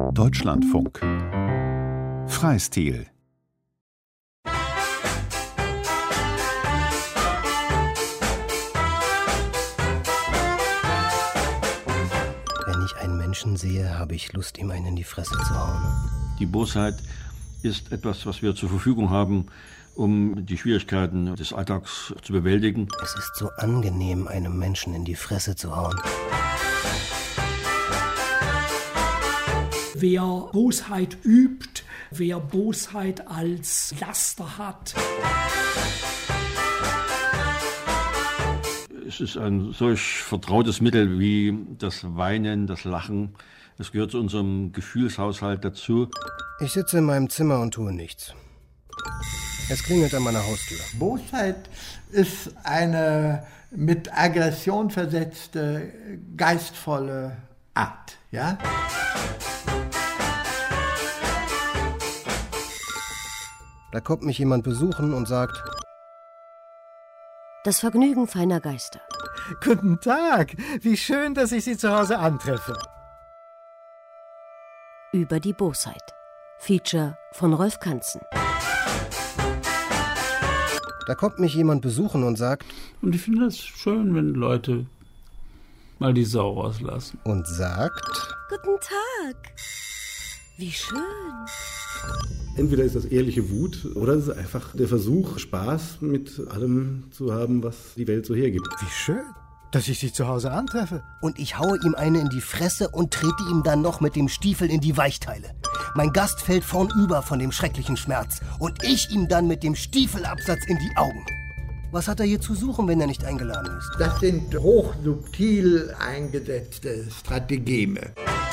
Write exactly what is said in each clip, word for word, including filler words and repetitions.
Deutschlandfunk Freistil. Wenn ich einen Menschen sehe, habe ich Lust, ihm einen in die Fresse zu hauen. Die Bosheit ist etwas, was wir zur Verfügung haben, um die Schwierigkeiten des Alltags zu bewältigen. Es ist so angenehm, einem Menschen in die Fresse zu hauen. Wer Bosheit übt, wer Bosheit als Laster hat. Es ist ein solch vertrautes Mittel wie das Weinen, das Lachen. Es gehört zu unserem Gefühlshaushalt dazu. Ich sitze in meinem Zimmer und tue nichts. Es klingelt an meiner Haustür. Bosheit ist eine mit Aggression versetzte, geistvolle Art, ja? Da kommt mich jemand besuchen und sagt: Das Vergnügen feiner Geister. Guten Tag, wie schön, dass ich Sie zu Hause antreffe. Über die Bosheit. Feature von Rolf Kanzen. Da kommt mich jemand besuchen und sagt: Und ich finde das schön, wenn Leute mal die Sau rauslassen. Und sagt: Guten Tag. Wie schön. Entweder ist das ehrliche Wut oder es ist einfach der Versuch, Spaß mit allem zu haben, was die Welt so hergibt. Wie schön, dass ich Sie zu Hause antreffe. Und ich haue ihm eine in die Fresse und trete ihm dann noch mit dem Stiefel in die Weichteile. Mein Gast fällt vornüber von dem schrecklichen Schmerz und ich ihm dann mit dem Stiefelabsatz in die Augen. Was hat er hier zu suchen, wenn er nicht eingeladen ist? Das sind hochsubtil eingesetzte Strategeme.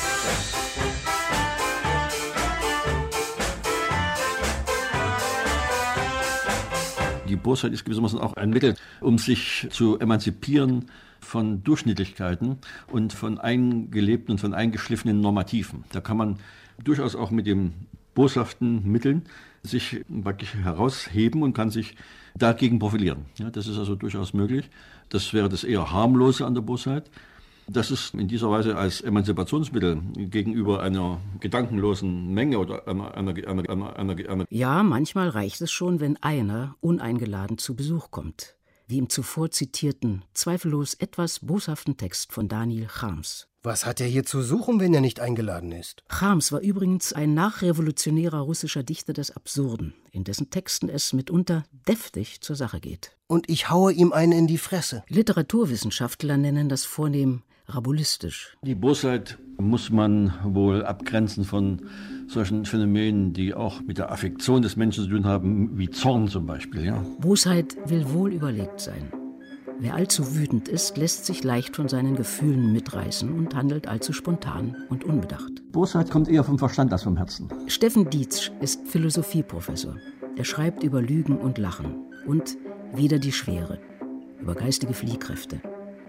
Die Bosheit ist gewissermaßen auch ein Mittel, um sich zu emanzipieren von Durchschnittlichkeiten und von eingelebten und von eingeschliffenen Normativen. Da kann man durchaus auch mit den boshaften Mitteln sich praktisch herausheben und kann sich dagegen profilieren. Ja, das ist also durchaus möglich. Das wäre das eher harmlose an der Bosheit. Das ist in dieser Weise als Emanzipationsmittel gegenüber einer gedankenlosen Menge oder einer, einer, einer, einer, einer, einer Ja, manchmal reicht es schon, wenn einer uneingeladen zu Besuch kommt. Wie im zuvor zitierten, zweifellos etwas boshaften Text von Daniel Chams. Was hat er hier zu suchen, wenn er nicht eingeladen ist? Chams war übrigens ein nachrevolutionärer russischer Dichter des Absurden, in dessen Texten es mitunter deftig zur Sache geht. Und ich haue ihm einen in die Fresse. Literaturwissenschaftler nennen das vornehm rabulistisch. Die Bosheit muss man wohl abgrenzen von solchen Phänomenen, die auch mit der Affektion des Menschen zu tun haben, wie Zorn zum Beispiel. Ja. Bosheit will wohl überlegt sein. Wer allzu wütend ist, lässt sich leicht von seinen Gefühlen mitreißen und handelt allzu spontan und unbedacht. Bosheit kommt eher vom Verstand als vom Herzen. Steffen Dietsch ist Philosophieprofessor. Er schreibt über Lügen und Lachen und wieder die Schwere, über geistige Fliehkräfte.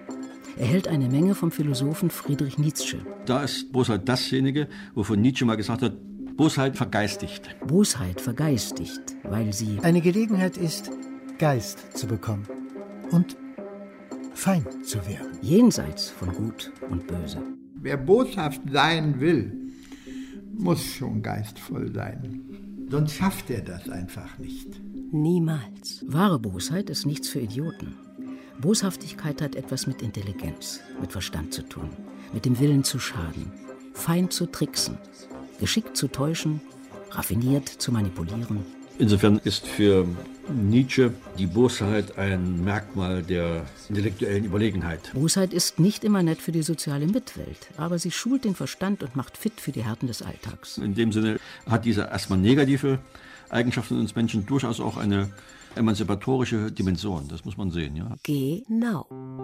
Er hält eine Menge vom Philosophen Friedrich Nietzsche. Da ist Bosheit dasjenige, wovon Nietzsche mal gesagt hat, Bosheit vergeistigt. Bosheit vergeistigt, weil sie eine Gelegenheit ist, Geist zu bekommen und fein zu werden. Jenseits von Gut und Böse. Wer boshaft sein will, muss schon geistvoll sein. Sonst schafft er das einfach nicht. Niemals. Wahre Bosheit ist nichts für Idioten. Boshaftigkeit hat etwas mit Intelligenz, mit Verstand zu tun, mit dem Willen zu schaden, fein zu tricksen, geschickt zu täuschen, raffiniert zu manipulieren. Insofern ist für Nietzsche die Bosheit ein Merkmal der intellektuellen Überlegenheit. Bosheit ist nicht immer nett für die soziale Mitwelt, aber sie schult den Verstand und macht fit für die Härten des Alltags. In dem Sinne hat diese erstmal negative Eigenschaft von uns Menschen durchaus auch eine emanzipatorische Dimension. Das muss man sehen, ja. Genau.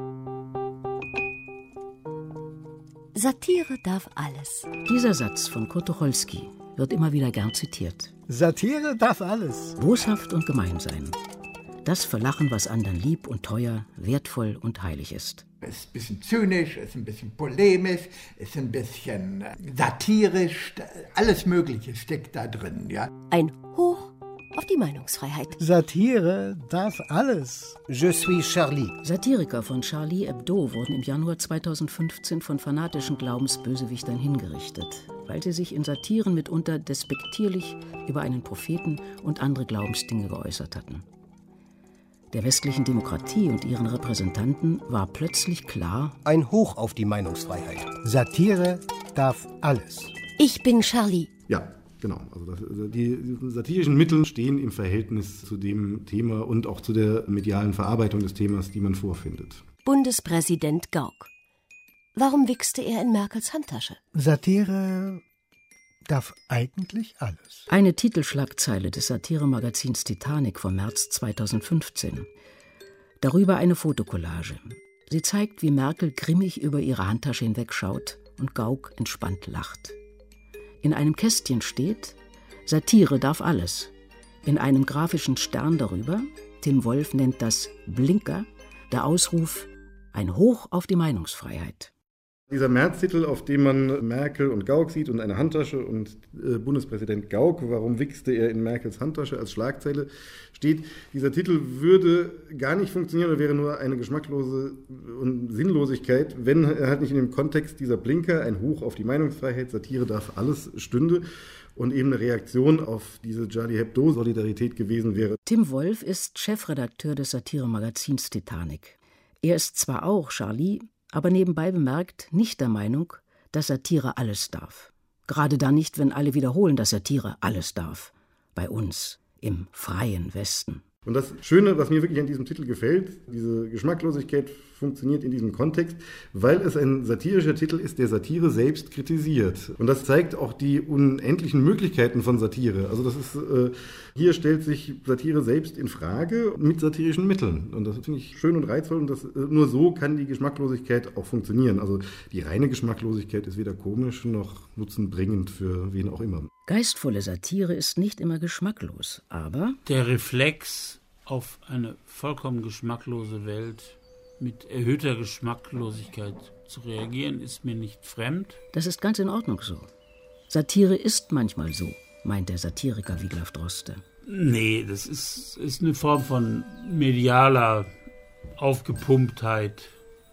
Satire darf alles. Dieser Satz von Kurt Tucholsky wird immer wieder gern zitiert. Satire darf alles. Boshaft und gemein sein. Das verlachen, was anderen lieb und teuer, wertvoll und heilig ist. Es ist ein bisschen zynisch, es ist ein bisschen polemisch, es ist ein bisschen satirisch. Alles Mögliche steckt da drin, ja. Ein Hoch auf die Meinungsfreiheit. Satire darf alles. Je suis Charlie. Satiriker von Charlie Hebdo wurden im Januar zweitausendfünfzehn von fanatischen Glaubensbösewichtern hingerichtet. weil sie sich in Satiren mitunter despektierlich über einen Propheten und andere Glaubensdinge geäußert hatten. Der westlichen Demokratie und ihren Repräsentanten war plötzlich klar: Ein Hoch auf die Meinungsfreiheit. Satire darf alles. Ich bin Charlie. Ja, genau. Also das, die satirischen Mittel stehen im Verhältnis zu dem Thema und auch zu der medialen Verarbeitung des Themas, die man vorfindet. Bundespräsident Gauck. Warum wichste er in Merkels Handtasche? Satire darf eigentlich alles. Eine Titelschlagzeile des Satiremagazins Titanic vom März zweitausendfünfzehn. Darüber eine Fotokollage. Sie zeigt, wie Merkel grimmig über ihre Handtasche hinwegschaut und Gauck entspannt lacht. In einem Kästchen steht: Satire darf alles. In einem grafischen Stern darüber, Tim Wolf nennt das Blinker, der Ausruf: ein Hoch auf die Meinungsfreiheit. Dieser Märztitel, auf dem man Merkel und Gauck sieht und eine Handtasche und äh, Bundespräsident Gauck, warum wichste er in Merkels Handtasche, als Schlagzeile steht, dieser Titel würde gar nicht funktionieren oder wäre nur eine geschmacklose und Sinnlosigkeit, wenn er halt nicht in dem Kontext dieser Blinker, ein Hoch auf die Meinungsfreiheit, Satire darf alles, stünde und eben eine Reaktion auf diese Charlie Hebdo-Solidarität gewesen wäre. Tim Wolf ist Chefredakteur des Satiremagazins Titanic. Er ist zwar auch Charlie, aber nebenbei bemerkt nicht der Meinung, dass Satire alles darf. Gerade dann nicht, wenn alle wiederholen, dass Satire alles darf. Bei uns, im freien Westen. Und das Schöne, was mir wirklich an diesem Titel gefällt, diese Geschmacklosigkeit funktioniert in diesem Kontext, weil es ein satirischer Titel ist, der Satire selbst kritisiert. Und das zeigt auch die unendlichen Möglichkeiten von Satire. Also das ist, äh, hier stellt sich Satire selbst in Frage mit satirischen Mitteln. Und das finde ich schön und reizvoll. Und das, äh, nur so kann die Geschmacklosigkeit auch funktionieren. Also die reine Geschmacklosigkeit ist weder komisch noch nutzenbringend für wen auch immer. Geistvolle Satire ist nicht immer geschmacklos, aber der Reflex auf eine vollkommen geschmacklose Welt mit erhöhter Geschmacklosigkeit zu reagieren, ist mir nicht fremd. Das ist ganz in Ordnung so. Satire ist manchmal so, meint der Satiriker Wiglaf Droste. Nee, das ist, ist eine Form von medialer Aufgepumptheit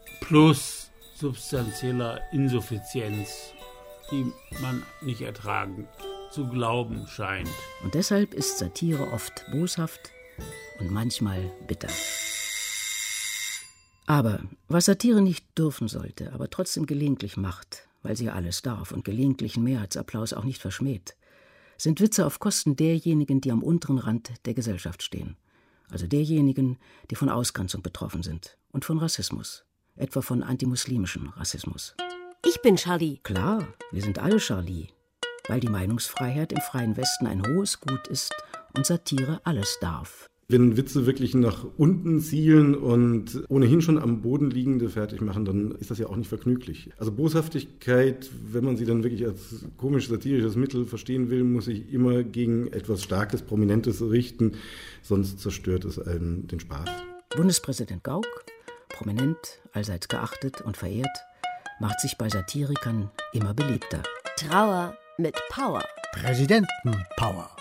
plus substanzieller Insuffizienz, die man nicht ertragen zu glauben scheint. Und deshalb ist Satire oft boshaft und manchmal bitter. Aber was Satire nicht dürfen sollte, aber trotzdem gelegentlich macht, weil sie ja alles darf und gelegentlichen Mehrheitsapplaus auch nicht verschmäht, sind Witze auf Kosten derjenigen, die am unteren Rand der Gesellschaft stehen. Also derjenigen, die von Ausgrenzung betroffen sind und von Rassismus, etwa von antimuslimischem Rassismus. Ich bin Charlie. Klar, wir sind alle Charlie, weil die Meinungsfreiheit im freien Westen ein hohes Gut ist und Satire alles darf. Wenn Witze wirklich nach unten zielen und ohnehin schon am Boden liegende fertig machen, dann ist das ja auch nicht vergnüglich. Also Boshaftigkeit, wenn man sie dann wirklich als komisch-satirisches Mittel verstehen will, muss sich immer gegen etwas Starkes, Prominentes richten, sonst zerstört es einem den Spaß. Bundespräsident Gauck, prominent, allseits geachtet und verehrt, macht sich bei Satirikern immer beliebter. Trauer mit Power. Präsidentenpower.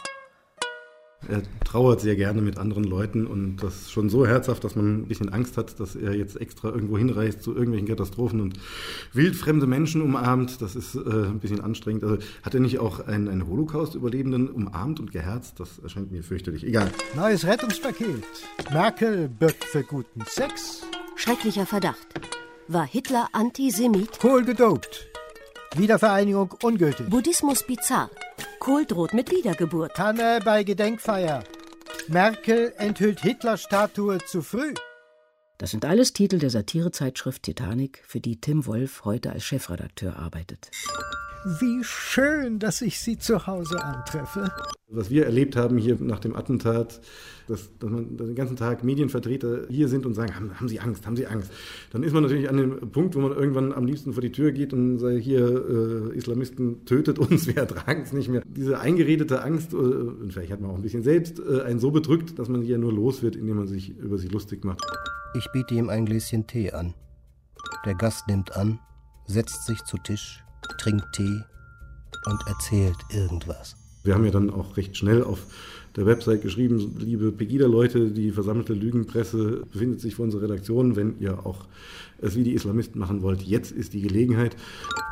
Er trauert sehr gerne mit anderen Leuten und das schon so herzhaft, dass man ein bisschen Angst hat, dass er jetzt extra irgendwo hinreist zu irgendwelchen Katastrophen und wildfremde Menschen umarmt. Das ist äh, ein bisschen anstrengend. Also, hat er nicht auch einen, einen Holocaust-Überlebenden umarmt und geherzt? Das erscheint mir fürchterlich. Egal. Neues Rettungspaket. Merkel bürgt für guten Sex. Schrecklicher Verdacht. War Hitler Antisemit? Kohl gedopt. Wiedervereinigung ungültig. Buddhismus bizarr. Kohl droht mit Wiedergeburt. Tanne bei Gedenkfeier. Merkel enthüllt Hitler-Statue zu früh. Das sind alles Titel der Satirezeitschrift Titanic, für die Tim Wolf heute als Chefredakteur arbeitet. Wie schön, dass ich Sie zu Hause antreffe. Was wir erlebt haben hier nach dem Attentat, dass, dass man den ganzen Tag Medienvertreter hier sind und sagen, haben, haben Sie Angst, haben Sie Angst. Dann ist man natürlich an dem Punkt, wo man irgendwann am liebsten vor die Tür geht und sagt, hier, äh, Islamisten tötet uns, wir ertragen es nicht mehr. Diese eingeredete Angst, äh, und vielleicht hat man auch ein bisschen selbst, äh, einen so bedrückt, dass man hier nur los wird, indem man sich über sie lustig macht. Ich biete ihm ein Gläschen Tee an. Der Gast nimmt an, setzt sich zu Tisch, trinkt Tee und erzählt irgendwas. Wir haben ja dann auch recht schnell auf der Website geschrieben, liebe Pegida-Leute, die versammelte Lügenpresse befindet sich vor unserer Redaktion. Wenn ihr auch es wie die Islamisten machen wollt, jetzt ist die Gelegenheit.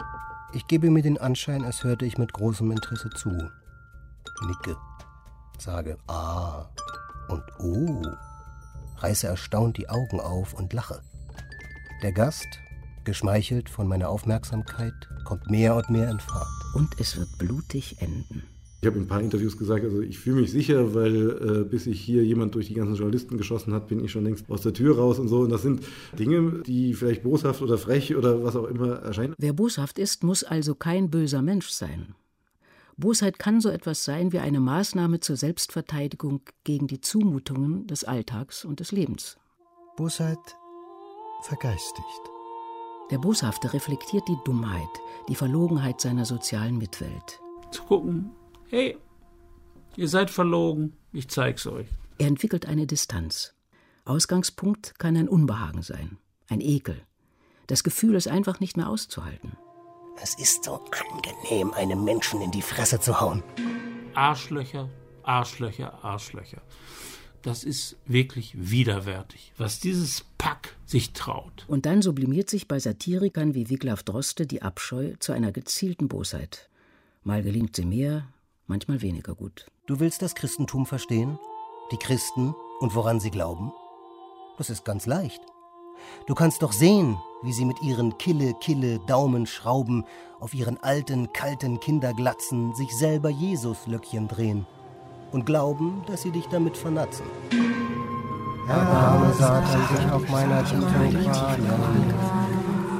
Ich gebe mir den Anschein, als hörte ich mit großem Interesse zu. Nicke, sage Ah und Oh, reiße erstaunt die Augen auf und lache. Der Gast, geschmeichelt von meiner Aufmerksamkeit, kommt mehr und mehr in Fahrt. Und es wird blutig enden. Ich habe in ein paar Interviews gesagt, also ich fühle mich sicher, weil äh, bis sich hier jemand durch die ganzen Journalisten geschossen hat, bin ich schon längst aus der Tür raus und so. Und das sind Dinge, die vielleicht boshaft oder frech oder was auch immer erscheinen. Wer boshaft ist, muss also kein böser Mensch sein. Bosheit kann so etwas sein wie eine Maßnahme zur Selbstverteidigung gegen die Zumutungen des Alltags und des Lebens. Bosheit vergeistigt. Der Boshafte reflektiert die Dummheit, die Verlogenheit seiner sozialen Mitwelt. Zu gucken, hey, ihr seid verlogen, ich zeig's euch. Er entwickelt eine Distanz. Ausgangspunkt kann ein Unbehagen sein, ein Ekel. Das Gefühl, es einfach nicht mehr auszuhalten. Es ist so angenehm, einem Menschen in die Fresse zu hauen. Arschlöcher, Arschlöcher, Arschlöcher. Das ist wirklich widerwärtig, was dieses Pack sich traut. Und dann sublimiert sich bei Satirikern wie Wiglaf Droste die Abscheu zu einer gezielten Bosheit. Mal gelingt sie mehr, manchmal weniger gut. Du willst das Christentum verstehen? Die Christen und woran sie glauben? Das ist ganz leicht. Du kannst doch sehen, wie sie mit ihren Kille-Kille-Daumenschrauben auf ihren alten, kalten Kinderglatzen sich selber Jesus-Löckchen drehen und glauben, dass sie dich damit vernatzen. Erbarme Satan sich auf meiner tiefen Qual.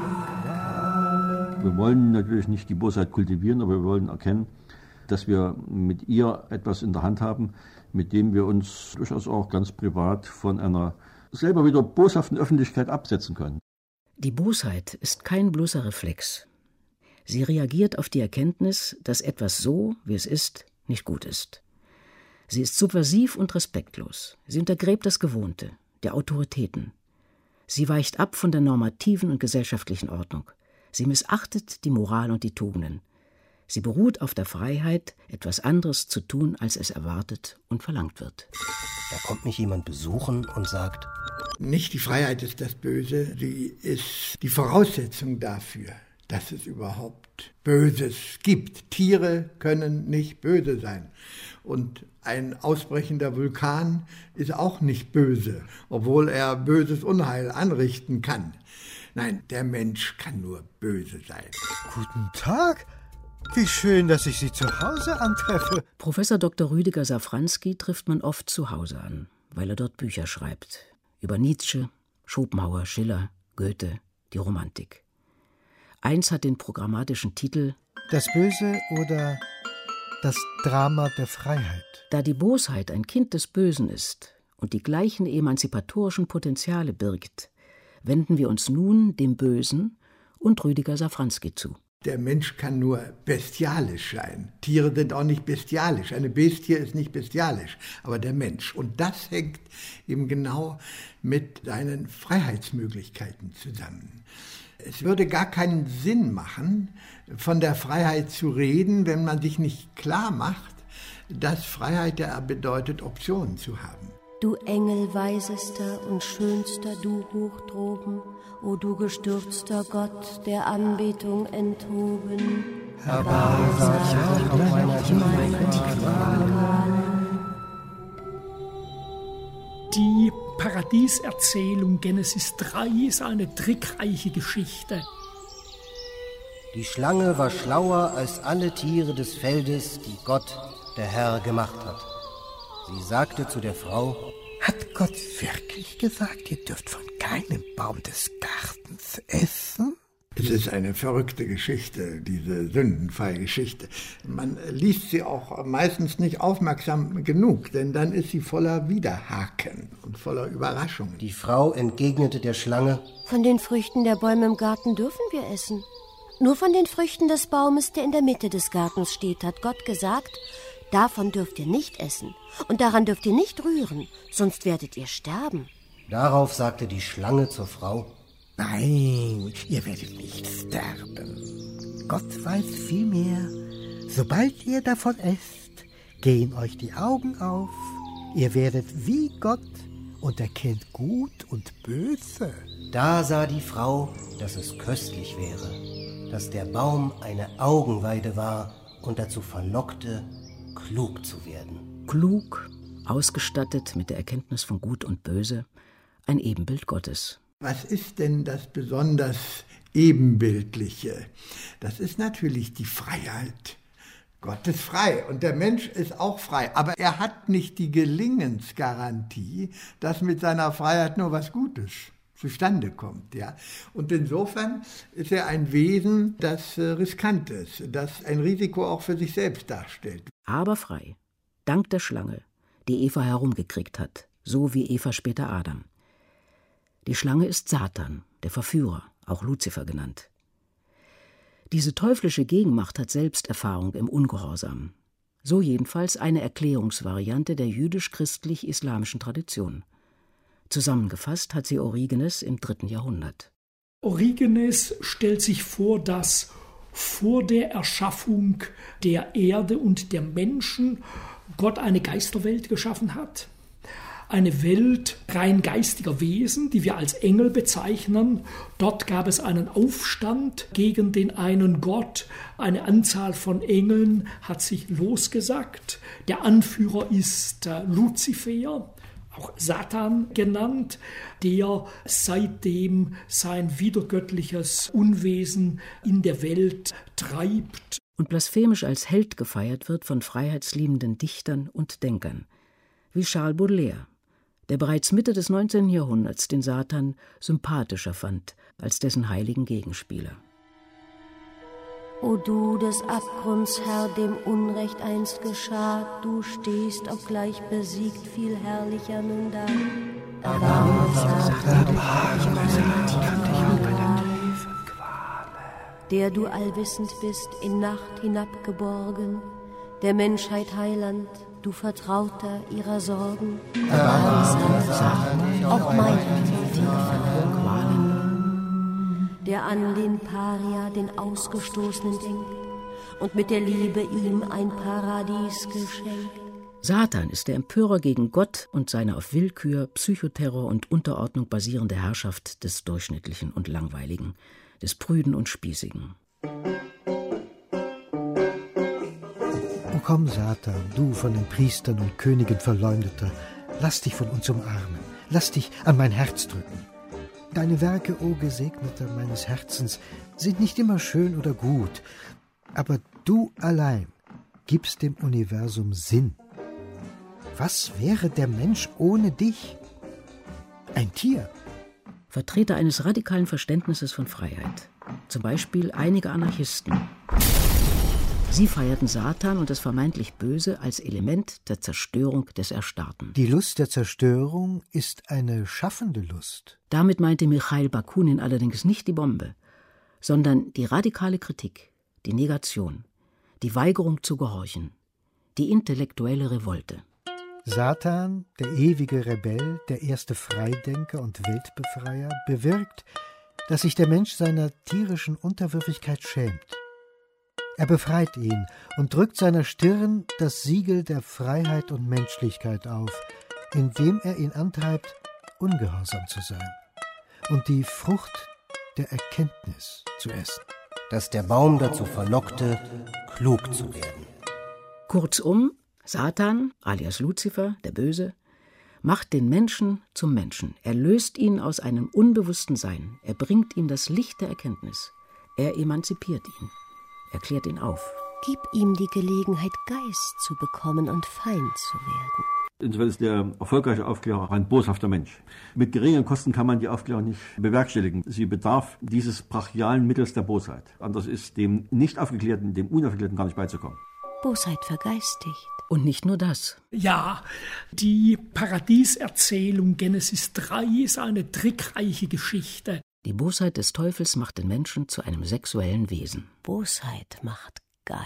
Wir wollen natürlich nicht die Bosheit kultivieren, aber wir wollen erkennen, dass wir mit ihr etwas in der Hand haben, mit dem wir uns durchaus auch ganz privat von einer selber wieder boshaften Öffentlichkeit absetzen können. Die Bosheit ist kein bloßer Reflex. Sie reagiert auf die Erkenntnis, dass etwas so, wie es ist, nicht gut ist. Sie ist subversiv und respektlos. Sie untergräbt das Gewohnte, der Autoritäten. Sie weicht ab von der normativen und gesellschaftlichen Ordnung. Sie missachtet die Moral und die Tugenden. Sie beruht auf der Freiheit, etwas anderes zu tun, als es erwartet und verlangt wird. Da kommt mich jemand besuchen und sagt: Nicht die Freiheit ist das Böse, sie ist die Voraussetzung dafür, dass es überhaupt Böses gibt. Tiere können nicht böse sein. Und ein ausbrechender Vulkan ist auch nicht böse, obwohl er böses Unheil anrichten kann. Nein, der Mensch kann nur böse sein. Guten Tag. Wie schön, dass ich Sie zu Hause antreffe. Professor Doktor Rüdiger Safranski trifft man oft zu Hause an, weil er dort Bücher schreibt. Über Nietzsche, Schopenhauer, Schiller, Goethe, die Romantik. Eins hat den programmatischen Titel Das Böse oder das Drama der Freiheit. Da die Bosheit ein Kind des Bösen ist und die gleichen emanzipatorischen Potenziale birgt, wenden wir uns nun dem Bösen und Rüdiger Safranski zu. Der Mensch kann nur bestialisch sein. Tiere sind auch nicht bestialisch. Eine Bestie ist nicht bestialisch, aber der Mensch. Und das hängt eben genau mit seinen Freiheitsmöglichkeiten zusammen. Es würde gar keinen Sinn machen, von der Freiheit zu reden, wenn man sich nicht klar macht, dass Freiheit ja bedeutet, Optionen zu haben. Du Engel weisester und schönster, du hoch droben, o du gestürzter Gott, der Anbetung enthoben. Erbarme Satan auf meiner tiefen Qual. Die Paradieserzählung Genesis drei ist eine trickreiche Geschichte. Die Schlange war schlauer als alle Tiere des Feldes, die Gott, der Herr, gemacht hat. Sie sagte zu der Frau: Hat Gott wirklich gesagt, ihr dürft von keinem Baum des Gartens essen? Es ist eine verrückte Geschichte, diese Sündenfallgeschichte. Man liest sie auch meistens nicht aufmerksam genug, denn dann ist sie voller Widerhaken und voller Überraschungen. Die Frau entgegnete der Schlange: Von den Früchten der Bäume im Garten dürfen wir essen. Nur von den Früchten des Baumes, der in der Mitte des Gartens steht, hat Gott gesagt: Davon dürft ihr nicht essen und daran dürft ihr nicht rühren, sonst werdet ihr sterben. Darauf sagte die Schlange zur Frau: Nein, ihr werdet nicht sterben. Gott weiß viel mehr. Sobald ihr davon esst, gehen euch die Augen auf. Ihr werdet wie Gott und erkennt Gut und Böse. Da sah die Frau, dass es köstlich wäre. dass der Baum eine Augenweide war und dazu verlockte, klug zu werden. Klug, ausgestattet mit der Erkenntnis von Gut und Böse, ein Ebenbild Gottes. Was ist denn das besonders Ebenbildliche? Das ist natürlich die Freiheit. Gott ist frei und der Mensch ist auch frei, aber er hat nicht die Gelingensgarantie, dass mit seiner Freiheit nur was Gutes zustande kommt. Ja? Und insofern ist er ein Wesen, das riskant ist, das ein Risiko auch für sich selbst darstellt. Aber frei, dank der Schlange, die Eva herumgekriegt hat, so wie Eva später Adam. Die Schlange ist Satan, der Verführer, auch Luzifer genannt. Diese teuflische Gegenmacht hat Selbsterfahrung im Ungehorsam. So jedenfalls eine Erklärungsvariante der jüdisch-christlich-islamischen Tradition. Zusammengefasst hat sie Origenes im dritten Jahrhundert. Origenes stellt sich vor, dass vor der Erschaffung der Erde und der Menschen Gott eine Geisterwelt geschaffen hat. Eine Welt rein geistiger Wesen, die wir als Engel bezeichnen. Dort gab es einen Aufstand gegen den einen Gott. Eine Anzahl von Engeln hat sich losgesagt. Der Anführer ist äh, Luzifer, auch Satan genannt, der seitdem sein widergöttliches Unwesen in der Welt treibt. Und blasphemisch als Held gefeiert wird von freiheitsliebenden Dichtern und Denkern, wie Charles Baudelaire, der bereits Mitte des neunzehnten Jahrhunderts den Satan sympathischer fand als dessen heiligen Gegenspieler. O du des Abgrunds Herr, dem Unrecht einst geschah, du stehst, obgleich besiegt, viel herrlicher nun da. Erbarme uns, der du allwissend bist, in Nacht hinabgeborgen, der Menschheit Heiland, du Vertrauter ihrer Sorgen. Erbarme auch meinen tiefen Qualen. Der an den Paria, den Ausgestoßenen denkt und mit der Liebe ihm ein Paradies geschenkt. Satan ist der Empörer gegen Gott und seine auf Willkür, Psychoterror und Unterordnung basierende Herrschaft des Durchschnittlichen und Langweiligen, des Prüden und Spießigen. O komm, Satan, du von den Priestern und Königen Verleumdeter, lass dich von uns umarmen, lass dich an mein Herz drücken. Deine Werke, o Gesegneter meines Herzens, sind nicht immer schön oder gut, aber du allein gibst dem Universum Sinn. Was wäre der Mensch ohne dich? Ein Tier. Vertreter eines radikalen Verständnisses von Freiheit, zum Beispiel einige Anarchisten. Sie feierten Satan und das vermeintlich Böse als Element der Zerstörung des Erstarrten. Die Lust der Zerstörung ist eine schaffende Lust. Damit meinte Michail Bakunin allerdings nicht die Bombe, sondern die radikale Kritik, die Negation, die Weigerung zu gehorchen, die intellektuelle Revolte. Satan, der ewige Rebell, der erste Freidenker und Weltbefreier, bewirkt, dass sich der Mensch seiner tierischen Unterwürfigkeit schämt. Er befreit ihn und drückt seiner Stirn das Siegel der Freiheit und Menschlichkeit auf, indem er ihn antreibt, ungehorsam zu sein und die Frucht der Erkenntnis zu essen. Dass der Baum dazu verlockte, klug zu werden. Kurzum, Satan, alias Luzifer, der Böse, macht den Menschen zum Menschen. Er löst ihn aus einem unbewussten Sein. Er bringt ihm das Licht der Erkenntnis. Er emanzipiert ihn. Er klärt ihn auf. Gib ihm die Gelegenheit, Geist zu bekommen und fein zu werden. Insofern ist der erfolgreiche Aufklärer auch ein boshafter Mensch. Mit geringen Kosten kann man die Aufklärung nicht bewerkstelligen. Sie bedarf dieses brachialen Mittels der Bosheit. Anders ist dem nicht Aufgeklärten, dem Unaufgeklärten gar nicht beizukommen. Bosheit vergeistigt. Und nicht nur das. Ja, die Paradieserzählung Genesis drei ist eine trickreiche Geschichte. Die Bosheit des Teufels macht den Menschen zu einem sexuellen Wesen. Bosheit macht geil.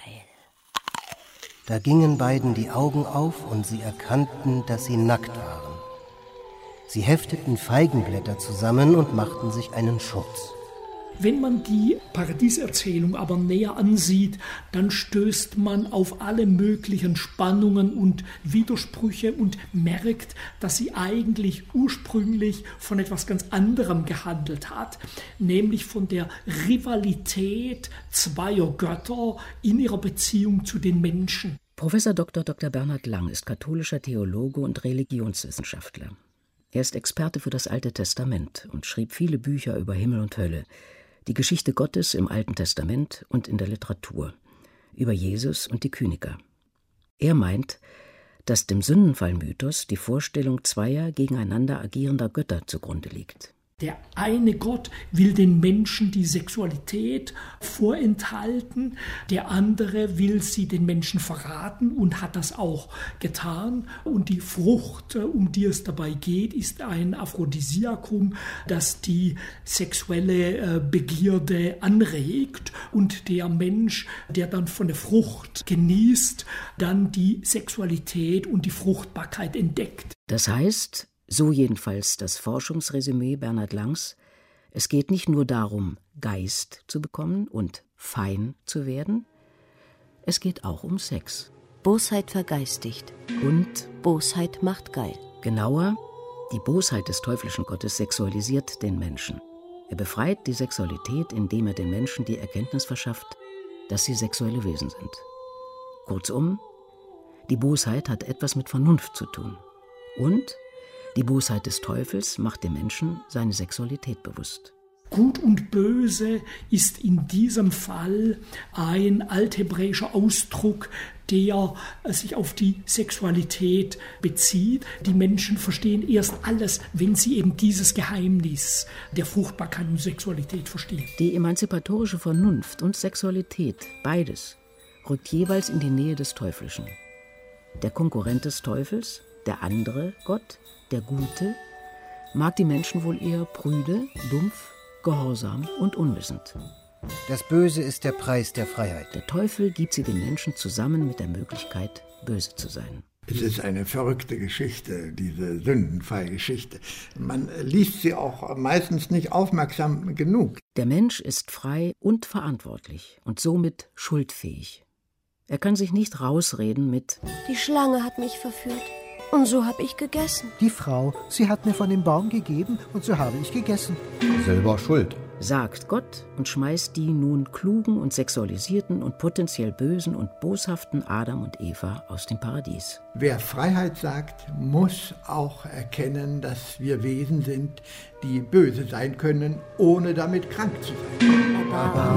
Da gingen beiden die Augen auf und sie erkannten, dass sie nackt waren. Sie hefteten Feigenblätter zusammen und machten sich einen Schutz. Wenn man die Paradieserzählung aber näher ansieht, dann stößt man auf alle möglichen Spannungen und Widersprüche und merkt, dass sie eigentlich ursprünglich von etwas ganz anderem gehandelt hat, nämlich von der Rivalität zweier Götter in ihrer Beziehung zu den Menschen. Professor Doktor Doktor Bernhard Lang ist katholischer Theologe und Religionswissenschaftler. Er ist Experte für das Alte Testament und schrieb viele Bücher über Himmel und Hölle, die Geschichte Gottes im Alten Testament und in der Literatur, über Jesus und die Kyniker. Er meint, dass dem Sündenfallmythos die Vorstellung zweier gegeneinander agierender Götter zugrunde liegt. Der eine Gott will den Menschen die Sexualität vorenthalten, der andere will sie den Menschen verraten und hat das auch getan. Und die Frucht, um die es dabei geht, ist ein Aphrodisiakum, das die sexuelle Begierde anregt und der Mensch, der dann von der Frucht genießt, dann die Sexualität und die Fruchtbarkeit entdeckt. Das heißt, so jedenfalls das Forschungsresümee Bernhard Langs, es geht nicht nur darum, Geist zu bekommen und fein zu werden, es geht auch um Sex. Bosheit vergeistigt. Und Bosheit macht geil. Genauer, die Bosheit des teuflischen Gottes sexualisiert den Menschen. Er befreit die Sexualität, indem er den Menschen die Erkenntnis verschafft, dass sie sexuelle Wesen sind. Kurzum, die Bosheit hat etwas mit Vernunft zu tun. Und die Bosheit des Teufels macht dem Menschen seine Sexualität bewusst. Gut und Böse ist in diesem Fall ein althebräischer Ausdruck, der sich auf die Sexualität bezieht. Die Menschen verstehen erst alles, wenn sie eben dieses Geheimnis der Fruchtbarkeit und Sexualität verstehen. Die emanzipatorische Vernunft und Sexualität, beides, rückt jeweils in die Nähe des Teuflischen. Der Konkurrent des Teufels, der andere Gott, der Gute, mag die Menschen wohl eher prüde, dumpf, gehorsam und unwissend. Das Böse ist der Preis der Freiheit. Der Teufel gibt sie den Menschen zusammen mit der Möglichkeit, böse zu sein. Es ist eine verrückte Geschichte, diese Sündenfallgeschichte. Man liest sie auch meistens nicht aufmerksam genug. Der Mensch ist frei und verantwortlich und somit schuldfähig. Er kann sich nicht rausreden mit »Die Schlange hat mich verführt. Und so habe ich gegessen.« Die Frau, sie hat mir von dem Baum gegeben und so habe ich gegessen. Selber schuld, sagt Gott und schmeißt die nun klugen und sexualisierten und potenziell bösen und boshaften Adam und Eva aus dem Paradies. Wer Freiheit sagt, muss auch erkennen, dass wir Wesen sind, die böse sein können, ohne damit krank zu sein.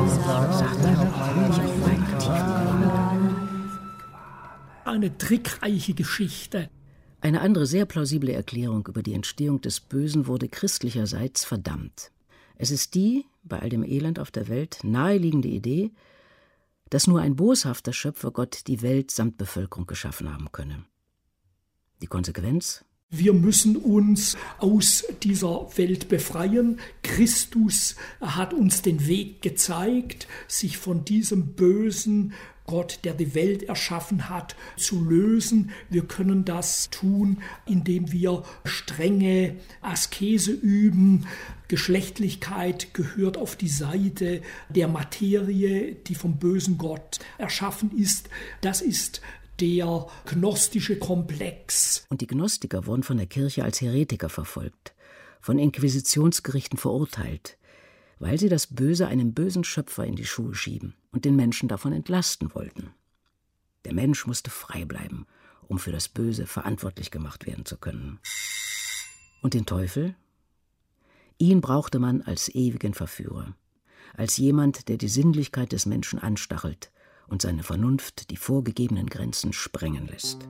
Eine trickreiche Geschichte. Eine andere sehr plausible Erklärung über die Entstehung des Bösen wurde christlicherseits verdammt. Es ist die, bei all dem Elend auf der Welt, naheliegende Idee, dass nur ein boshafter Schöpfer Gott die Welt samt Bevölkerung geschaffen haben könne. Die Konsequenz? Wir müssen uns aus dieser Welt befreien. Christus hat uns den Weg gezeigt, sich von diesem bösen Gott, der die Welt erschaffen hat, zu lösen. Wir können das tun, indem wir strenge Askese üben. Geschlechtlichkeit gehört auf die Seite der Materie, die vom bösen Gott erschaffen ist. Das ist der gnostische Komplex. Und die Gnostiker wurden von der Kirche als Heretiker verfolgt, von Inquisitionsgerichten verurteilt, weil sie das Böse einem bösen Schöpfer in die Schuhe schieben und den Menschen davon entlasten wollten. Der Mensch musste frei bleiben, um für das Böse verantwortlich gemacht werden zu können. Und den Teufel? Ihn brauchte man als ewigen Verführer, als jemand, der die Sinnlichkeit des Menschen anstachelt und seine Vernunft die vorgegebenen Grenzen sprengen lässt.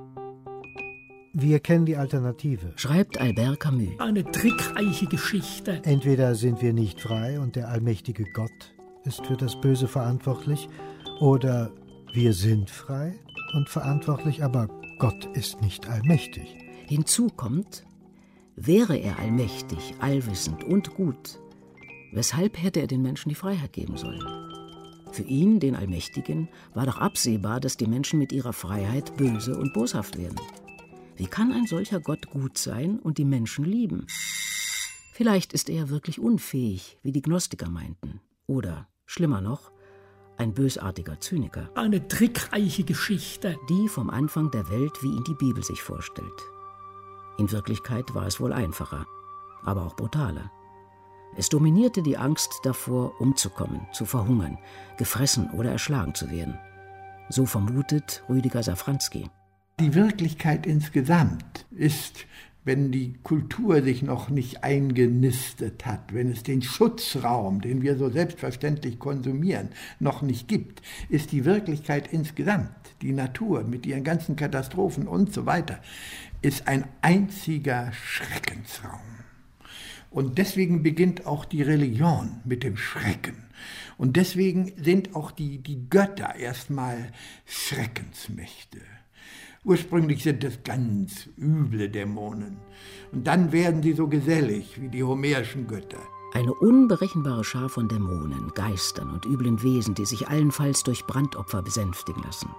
Wir kennen die Alternative. Schreibt Albert Camus. Eine trickreiche Geschichte. Entweder sind wir nicht frei und der allmächtige Gott ist für das Böse verantwortlich, oder wir sind frei und verantwortlich, aber Gott ist nicht allmächtig. Hinzu kommt, wäre er allmächtig, allwissend und gut, weshalb hätte er den Menschen die Freiheit geben sollen? Für ihn, den Allmächtigen, war doch absehbar, dass die Menschen mit ihrer Freiheit böse und boshaft werden. Wie kann ein solcher Gott gut sein und die Menschen lieben? Vielleicht ist er wirklich unfähig, wie die Gnostiker meinten. Oder, schlimmer noch, ein bösartiger Zyniker. Eine trickreiche Geschichte. Die vom Anfang der Welt, wie ihn die Bibel sich vorstellt. In Wirklichkeit war es wohl einfacher, aber auch brutaler. Es dominierte die Angst davor, umzukommen, zu verhungern, gefressen oder erschlagen zu werden. So vermutet Rüdiger Safranski. Die Wirklichkeit insgesamt ist, wenn die Kultur sich noch nicht eingenistet hat, wenn es den Schutzraum, den wir so selbstverständlich konsumieren, noch nicht gibt, ist die Wirklichkeit insgesamt, die Natur mit ihren ganzen Katastrophen und so weiter, ist ein einziger Schreckensraum. Und deswegen beginnt auch die Religion mit dem Schrecken. Und deswegen sind auch die, die Götter erstmal Schreckensmächte. Ursprünglich sind es ganz üble Dämonen. Und dann werden sie so gesellig wie die homerischen Götter. Eine unberechenbare Schar von Dämonen, Geistern und üblen Wesen, die sich allenfalls durch Brandopfer besänftigen lassen.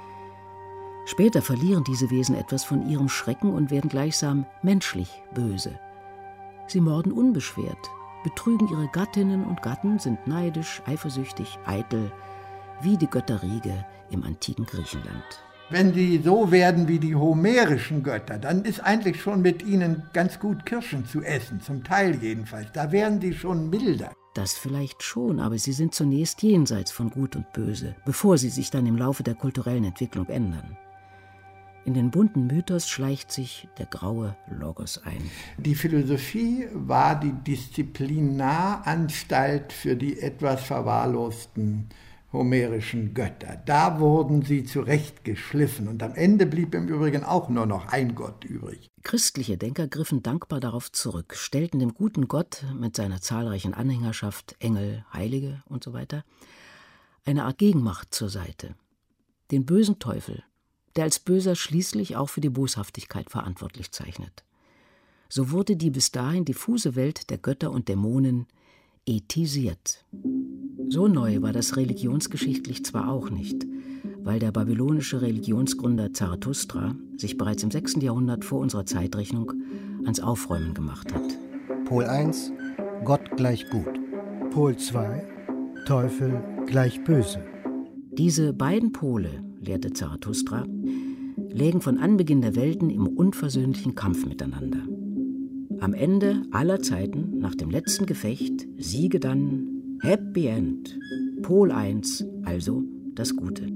Später verlieren diese Wesen etwas von ihrem Schrecken und werden gleichsam menschlich böse. Sie morden unbeschwert, betrügen ihre Gattinnen und Gatten, sind neidisch, eifersüchtig, eitel, wie die Götterriege im antiken Griechenland. Wenn sie so werden wie die homerischen Götter, dann ist eigentlich schon mit ihnen ganz gut Kirschen zu essen, zum Teil jedenfalls. Da werden sie schon milder. Das vielleicht schon, aber sie sind zunächst jenseits von Gut und Böse, bevor sie sich dann im Laufe der kulturellen Entwicklung ändern. In den bunten Mythos schleicht sich der graue Logos ein. Die Philosophie war die Disziplinaranstalt für die etwas verwahrlosten homerischen Götter. Da wurden sie zurechtgeschliffen und am Ende blieb im Übrigen auch nur noch ein Gott übrig. Christliche Denker griffen dankbar darauf zurück, stellten dem guten Gott mit seiner zahlreichen Anhängerschaft, Engel, Heilige und so weiter, eine Art Gegenmacht zur Seite. Den bösen Teufel, der als Böser schließlich auch für die Boshaftigkeit verantwortlich zeichnet. So wurde die bis dahin diffuse Welt der Götter und Dämonen ethisiert. So neu war das religionsgeschichtlich zwar auch nicht, weil der babylonische Religionsgründer Zarathustra sich bereits im sechsten Jahrhundert vor unserer Zeitrechnung ans Aufräumen gemacht hat. Pol eins, Gott gleich gut. Pol zwei, Teufel gleich böse. Diese beiden Pole, lehrte Zarathustra, lägen von Anbeginn der Welten im unversöhnlichen Kampf miteinander. Am Ende aller Zeiten, nach dem letzten Gefecht, siege dann Happy End, Pol eins, also das Gute.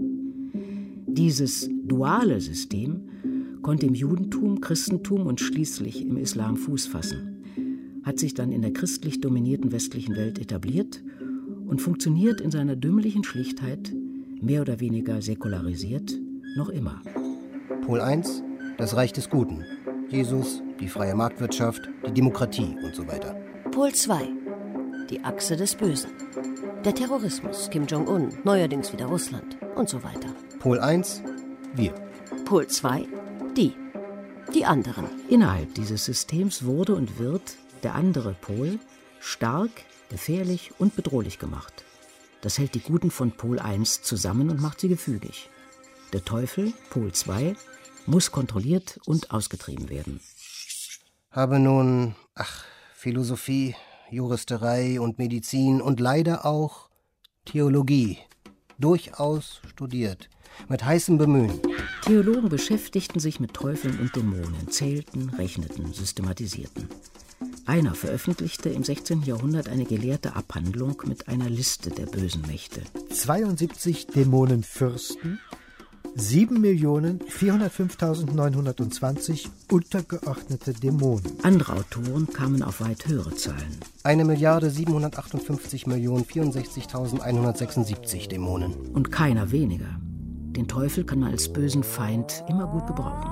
Dieses duale System konnte im Judentum, Christentum und schließlich im Islam Fuß fassen, hat sich dann in der christlich dominierten westlichen Welt etabliert und funktioniert in seiner dümmlichen Schlichtheit, mehr oder weniger säkularisiert, noch immer. Pol eins, das Reich des Guten. Jesus, die freie Marktwirtschaft, die Demokratie und so weiter. Pol zwei, die Achse des Bösen. Der Terrorismus, Kim Jong-un, neuerdings wieder Russland und so weiter. Pol eins, wir. Pol zwei, die. Die anderen. Innerhalb dieses Systems wurde und wird der andere Pol stark, gefährlich und bedrohlich gemacht. Das hält die Guten von Pol eins zusammen und macht sie gefügig. Der Teufel, Pol zwei, muss kontrolliert und ausgetrieben werden. Habe nun, ach, Philosophie, Juristerei und Medizin und leider auch Theologie durchaus studiert, mit heißem Bemühen. Theologen beschäftigten sich mit Teufeln und Dämonen, zählten, rechneten, systematisierten. Einer veröffentlichte im sechzehnten Jahrhundert eine gelehrte Abhandlung mit einer Liste der bösen Mächte. zweiundsiebzig Dämonenfürsten, sieben Millionen vierhundertfünftausendneunhundertzwanzig untergeordnete Dämonen. Andere Autoren kamen auf weit höhere Zahlen. Eine Milliarde siebenhundertachtundfünfzig Millionen vierundsechzigtausendeinhundertsechsundsiebzig Dämonen. Und keiner weniger. Den Teufel kann man als bösen Feind immer gut gebrauchen.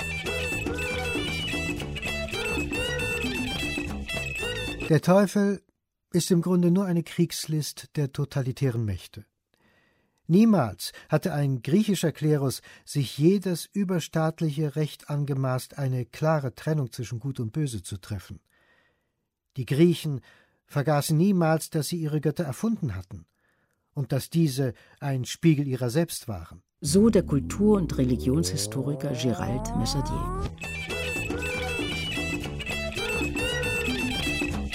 Der Teufel ist im Grunde nur eine Kriegslist der totalitären Mächte. Niemals hatte ein griechischer Klerus sich je das überstaatliche Recht angemaßt, eine klare Trennung zwischen Gut und Böse zu treffen. Die Griechen vergaßen niemals, dass sie ihre Götter erfunden hatten und dass diese ein Spiegel ihrer selbst waren. So der Kultur- und Religionshistoriker Gérald Messadier.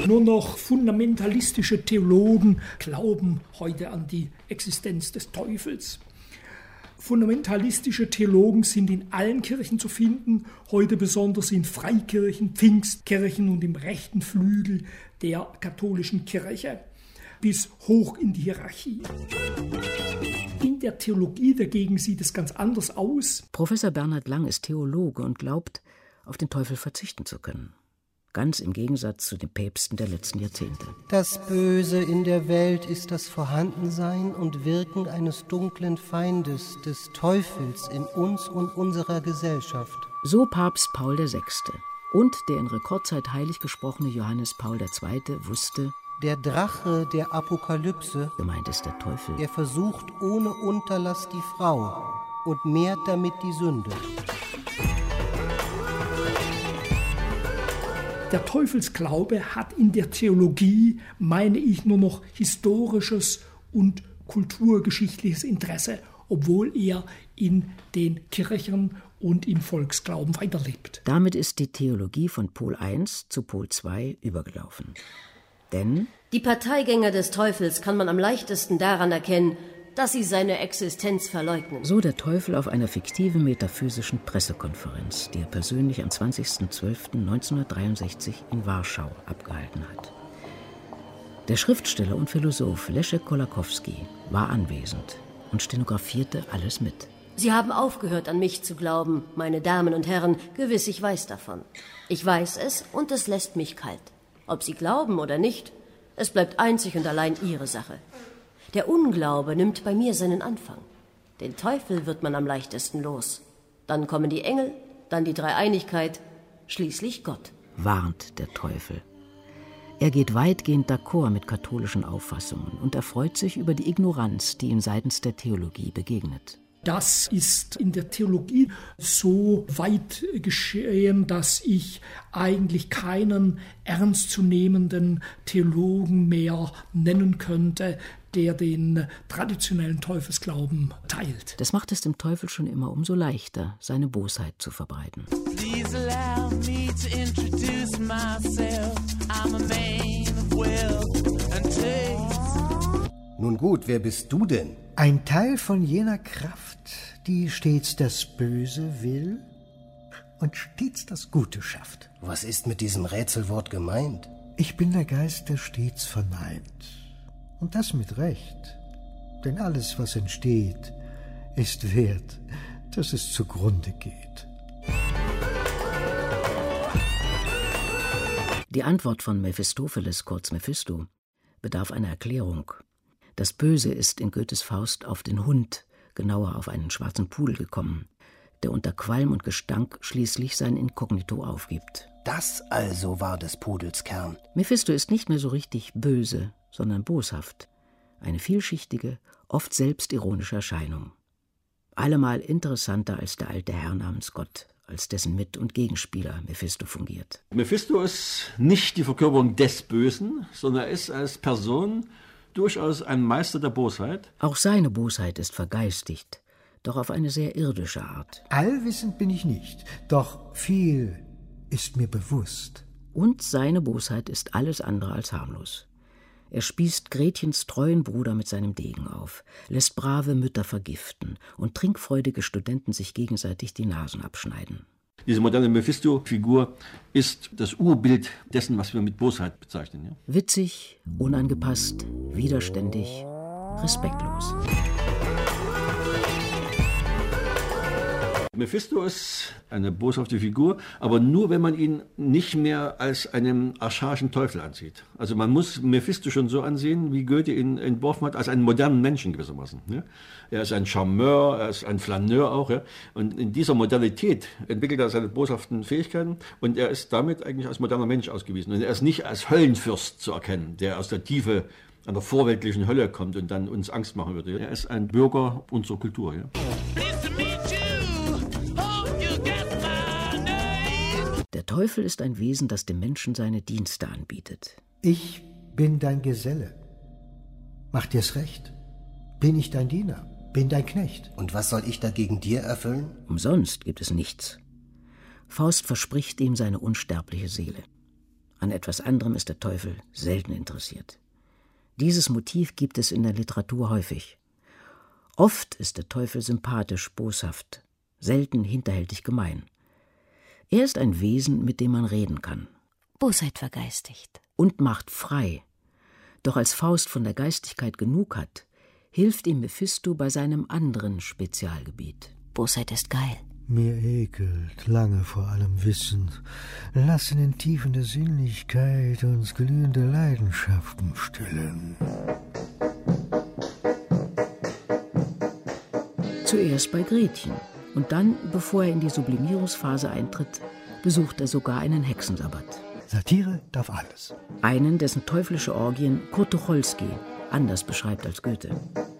Nur noch fundamentalistische Theologen glauben heute an die Existenz des Teufels. Fundamentalistische Theologen sind in allen Kirchen zu finden, heute besonders in Freikirchen, Pfingstkirchen und im rechten Flügel der katholischen Kirche, bis hoch in die Hierarchie. In der Theologie dagegen sieht es ganz anders aus. Professor Bernhard Lang ist Theologe und glaubt, auf den Teufel verzichten zu können. Ganz im Gegensatz zu den Päpsten der letzten Jahrzehnte. Das Böse in der Welt ist das Vorhandensein und Wirken eines dunklen Feindes, des Teufels in uns und unserer Gesellschaft. So Papst Paul der Sechste. Und der in Rekordzeit heilig gesprochene Johannes Paul der Zweite wusste, der Drache der Apokalypse, gemeint ist der Teufel, er versucht ohne Unterlass die Frau und mehrt damit die Sünde. Der Teufelsglaube hat in der Theologie, meine ich, nur noch historisches und kulturgeschichtliches Interesse, obwohl er in den Kirchen und im Volksglauben weiterlebt. Damit ist die Theologie von Pol eins zu Pol zwei übergelaufen. Denn die Parteigänger des Teufels kann man am leichtesten daran erkennen, dass sie seine Existenz verleugnen. So der Teufel auf einer fiktiven metaphysischen Pressekonferenz, die er persönlich am zwanzigsten zwölften neunzehnhundertdreiundsechzig in Warschau abgehalten hat. Der Schriftsteller und Philosoph Leszek Kolakowski war anwesend und stenografierte alles mit. Sie haben aufgehört, an mich zu glauben, meine Damen und Herren. Gewiss, ich weiß davon. Ich weiß es und es lässt mich kalt. Ob Sie glauben oder nicht, es bleibt einzig und allein Ihre Sache. Der Unglaube nimmt bei mir seinen Anfang. Den Teufel wird man am leichtesten los. Dann kommen die Engel, dann die Dreieinigkeit, schließlich Gott. Warnt der Teufel. Er geht weitgehend d'accord mit katholischen Auffassungen und erfreut sich über die Ignoranz, die ihm seitens der Theologie begegnet. Das ist in der Theologie so weit geschehen, dass ich eigentlich keinen ernstzunehmenden Theologen mehr nennen könnte, der den traditionellen Teufelsglauben teilt. Das macht es dem Teufel schon immer umso leichter, seine Bosheit zu verbreiten. Please allow me to introduce myself. I'm a man of wealth and taste. Nun gut, wer bist du denn? Ein Teil von jener Kraft, die stets das Böse will und stets das Gute schafft. Was ist mit diesem Rätselwort gemeint? Ich bin der Geist, der stets verneint. Und das mit Recht. Denn alles, was entsteht, ist wert, dass es zugrunde geht. Die Antwort von Mephistopheles, kurz Mephisto, bedarf einer Erklärung. Das Böse ist in Goethes Faust auf den Hund, genauer auf einen schwarzen Pudel gekommen, der unter Qualm und Gestank schließlich sein Inkognito aufgibt. Das also war des Pudels Kern. Mephisto ist nicht mehr so richtig böse, sondern boshaft. Eine vielschichtige, oft selbstironische Erscheinung. Allemal interessanter als der alte Herr namens Gott, als dessen Mit- und Gegenspieler Mephisto fungiert. Mephisto ist nicht die Verkörperung des Bösen, sondern er ist als Person durchaus ein Meister der Bosheit. Auch seine Bosheit ist vergeistigt, doch auf eine sehr irdische Art. Allwissend bin ich nicht, doch viel ist mir bewusst. Und seine Bosheit ist alles andere als harmlos. Er spießt Gretchens treuen Bruder mit seinem Degen auf, lässt brave Mütter vergiften und trinkfreudige Studenten sich gegenseitig die Nasen abschneiden. Diese moderne Mephisto-Figur ist das Urbild dessen, was wir mit Bosheit bezeichnen. Ja? Witzig, unangepasst, widerständig, respektlos. Mephisto ist eine boshafte Figur, aber nur, wenn man ihn nicht mehr als einen archaischen Teufel ansieht. Also man muss Mephisto schon so ansehen, wie Goethe ihn entworfen hat, als einen modernen Menschen gewissermaßen. Ja? Er ist ein Charmeur, er ist ein Flaneur auch. Ja? Und in dieser Modernität entwickelt er seine boshaften Fähigkeiten und er ist damit eigentlich als moderner Mensch ausgewiesen. Und er ist nicht als Höllenfürst zu erkennen, der aus der Tiefe einer vorweltlichen Hölle kommt und dann uns Angst machen würde. Er ist ein Bürger unserer Kultur. Ja? Der Teufel ist ein Wesen, das dem Menschen seine Dienste anbietet. Ich bin dein Geselle. Mach dir's recht. Bin ich dein Diener, bin dein Knecht. Und was soll ich dagegen dir erfüllen? Umsonst gibt es nichts. Faust verspricht ihm seine unsterbliche Seele. An etwas anderem ist der Teufel selten interessiert. Dieses Motiv gibt es in der Literatur häufig. Oft ist der Teufel sympathisch, boshaft, selten hinterhältig gemein. Er ist ein Wesen, mit dem man reden kann. Bosheit vergeistigt. Und macht frei. Doch als Faust von der Geistigkeit genug hat, hilft ihm Mephisto bei seinem anderen Spezialgebiet. Bosheit ist geil. Mir ekelt lange vor allem Wissen. Lass in den Tiefen der Sinnlichkeit uns glühende Leidenschaften stillen. Zuerst bei Gretchen und dann, bevor er in die Sublimierungsphase eintritt, besucht er sogar einen Hexensabbat. Satire darf alles. Einen, dessen teuflische Orgien Kurt Tucholsky anders beschreibt als Goethe.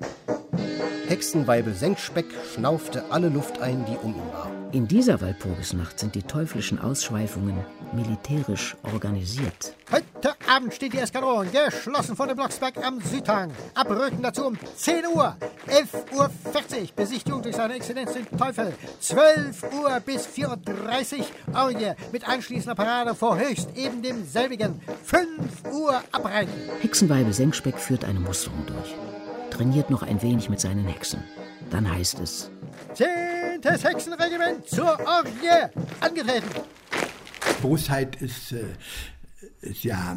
Hexenweibel Senkspeck schnaufte alle Luft ein, die um ihn war. In dieser Walpurgisnacht sind die teuflischen Ausschweifungen militärisch organisiert. Heute Abend steht die Eskadron geschlossen vor dem Blocksberg am Südhang. Abrücken dazu um zehn Uhr. elf Uhr vierzig Besichtigung durch seine Exzellenz den Teufel. zwölf Uhr bis vier Uhr dreißig Orgie mit anschließender Parade vor höchst eben demselbigen. fünf Uhr abreiten. Hexenweibel Senkspeck führt eine Musterung durch. Trainiert noch ein wenig mit seinen Hexen. Dann heißt es: Zehntes Hexenregiment zur Orgie angetreten. Bosheit ist, äh, ist ja,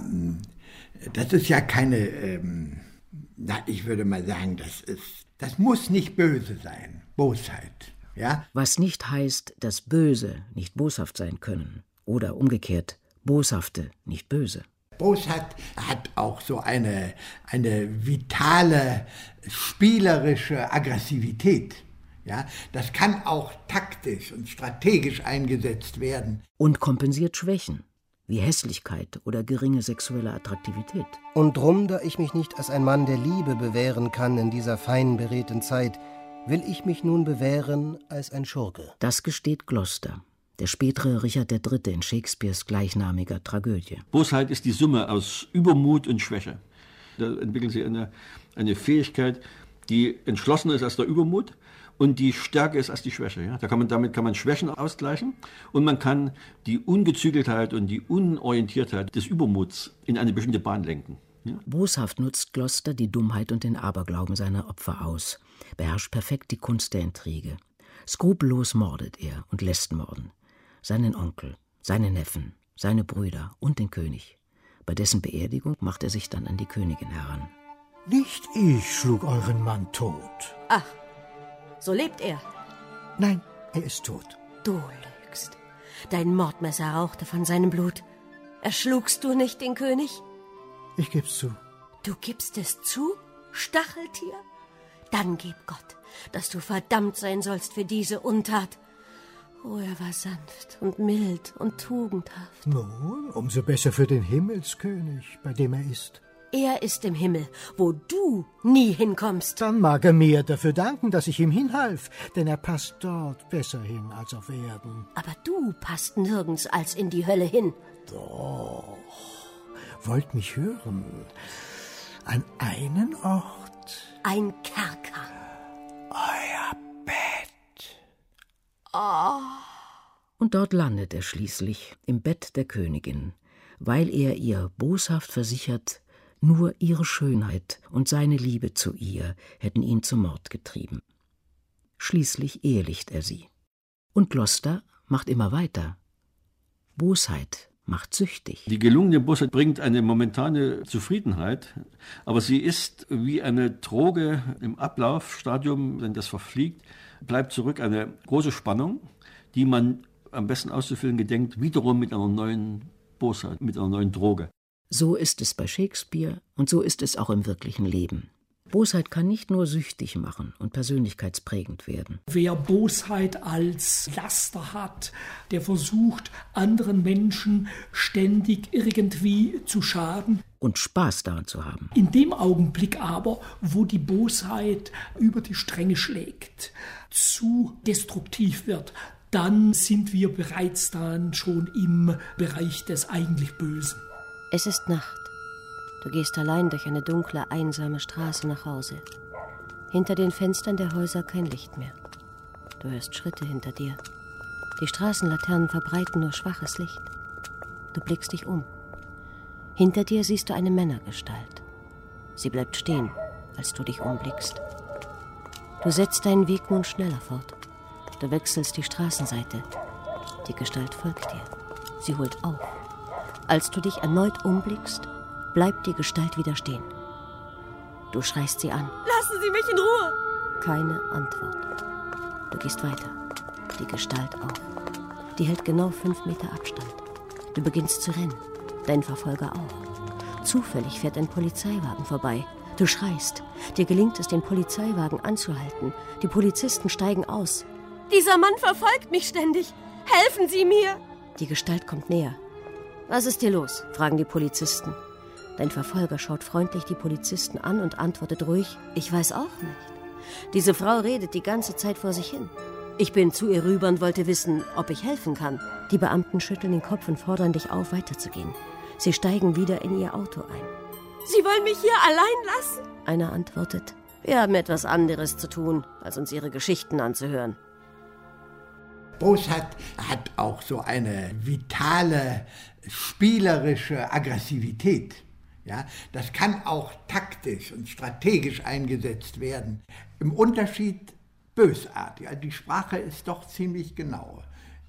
das ist ja keine, ähm, na, ich würde mal sagen, das ist, das muss nicht böse sein, Bosheit, ja? Was nicht heißt, dass Böse nicht boshaft sein können. Oder umgekehrt, Boshafte nicht böse. Bosheit hat auch so eine, eine vitale, spielerische Aggressivität. Ja, das kann auch taktisch und strategisch eingesetzt werden. Und kompensiert Schwächen, wie Hässlichkeit oder geringe sexuelle Attraktivität. Und drum, da ich mich nicht als ein Mann der Liebe bewähren kann in dieser fein beredten Zeit, will ich mich nun bewähren als ein Schurke. Das gesteht Gloucester, der spätere Richard der Dritte in Shakespeares gleichnamiger Tragödie. Bosheit ist die Summe aus Übermut und Schwäche. Da entwickeln sie eine, eine Fähigkeit, die entschlossener ist als der Übermut und die stärker ist als die Schwäche. Ja? Da kann man, damit kann man Schwächen ausgleichen und man kann die Ungezügeltheit und die Unorientiertheit des Übermuts in eine bestimmte Bahn lenken. Ja? Boshaft nutzt Gloucester die Dummheit und den Aberglauben seiner Opfer aus, beherrscht perfekt die Kunst der Intrige. Skrupellos mordet er und lässt morden. Seinen Onkel, seine Neffen, seine Brüder und den König. Bei dessen Beerdigung macht er sich dann an die Königin heran. Nicht ich schlug euren Mann tot. Ach, so lebt er. Nein, er ist tot. Du lügst. Dein Mordmesser rauchte von seinem Blut. Erschlugst du nicht den König? Ich geb's zu. Du gibst es zu, Stacheltier? Dann gib Gott, dass du verdammt sein sollst für diese Untat. Oh, er war sanft und mild und tugendhaft. Nun, umso besser für den Himmelskönig, bei dem er ist. Er ist im Himmel, wo du nie hinkommst. Dann mag er mir dafür danken, dass ich ihm hinhalf, denn er passt dort besser hin als auf Erden. Aber du passt nirgends als in die Hölle hin. Doch. Wollt mich hören? An einen Ort? Ein Kerker. Euer Bett. Oh. Und dort landet er schließlich im Bett der Königin, weil er ihr boshaft versichert, nur ihre Schönheit und seine Liebe zu ihr hätten ihn zum Mord getrieben. Schließlich ehelicht er sie. Und Gloucester macht immer weiter. Bosheit macht süchtig. Die gelungene Bosheit bringt eine momentane Zufriedenheit, aber sie ist wie eine Droge im Ablaufstadium, wenn das verfliegt, bleibt zurück eine große Spannung, die man am besten auszufüllen gedenkt, wiederum mit einer neuen Bosheit, mit einer neuen Droge. So ist es bei Shakespeare und so ist es auch im wirklichen Leben. Bosheit kann nicht nur süchtig machen und persönlichkeitsprägend werden. Wer Bosheit als Laster hat, der versucht, anderen Menschen ständig irgendwie zu schaden. Und Spaß daran zu haben. In dem Augenblick aber, wo die Bosheit über die Stränge schlägt, zu destruktiv wird, dann sind wir bereits dann schon im Bereich des eigentlich Bösen. Es ist Nacht. Du gehst allein durch eine dunkle, einsame Straße nach Hause. Hinter den Fenstern der Häuser kein Licht mehr. Du hörst Schritte hinter dir. Die Straßenlaternen verbreiten nur schwaches Licht. Du blickst dich um. Hinter dir siehst du eine Männergestalt. Sie bleibt stehen, als du dich umblickst. Du setzt deinen Weg nun schneller fort. Du wechselst die Straßenseite. Die Gestalt folgt dir. Sie holt auf. Als du dich erneut umblickst, bleibt die Gestalt wieder stehen. Du schreist sie an. Lassen Sie mich in Ruhe! Keine Antwort. Du gehst weiter. Die Gestalt auch. Die hält genau fünf Meter Abstand. Du beginnst zu rennen. Dein Verfolger auch. Zufällig fährt ein Polizeiwagen vorbei. Du schreist. Dir gelingt es, den Polizeiwagen anzuhalten. Die Polizisten steigen aus. Dieser Mann verfolgt mich ständig. Helfen Sie mir! Die Gestalt kommt näher. Was ist hier los? Fragen die Polizisten. Dein Verfolger schaut freundlich die Polizisten an und antwortet ruhig, ich weiß auch nicht. Diese Frau redet die ganze Zeit vor sich hin. Ich bin zu ihr rüber und wollte wissen, ob ich helfen kann. Die Beamten schütteln den Kopf und fordern dich auf, weiterzugehen. Sie steigen wieder in ihr Auto ein. Sie wollen mich hier allein lassen? Einer antwortet, wir haben etwas anderes zu tun, als uns ihre Geschichten anzuhören. Bosheit hat auch so eine vitale, spielerische Aggressivität. Ja, das kann auch taktisch und strategisch eingesetzt werden. Im Unterschied bösartig. Also die Sprache ist doch ziemlich genau.